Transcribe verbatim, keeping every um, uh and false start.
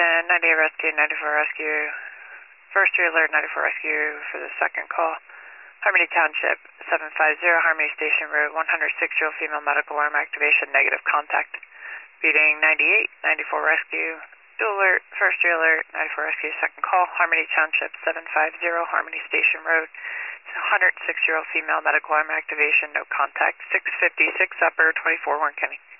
Houston, ninety-eight Rescue, ninety-four Rescue. First alert, ninety-four Rescue for the second call. Harmony Township, seven five zero, Harmony Station Road, one hundred six-year-old female medical alarm activation, negative contact. Reading ninety-eight, ninety-four Rescue. Dual alert, first alert, ninety-four Rescue, second call. Harmony Township, seven five zero, Harmony Station Road, one hundred six-year-old female medical alarm activation, no contact. six fifty-six upper, twenty-four Warren County.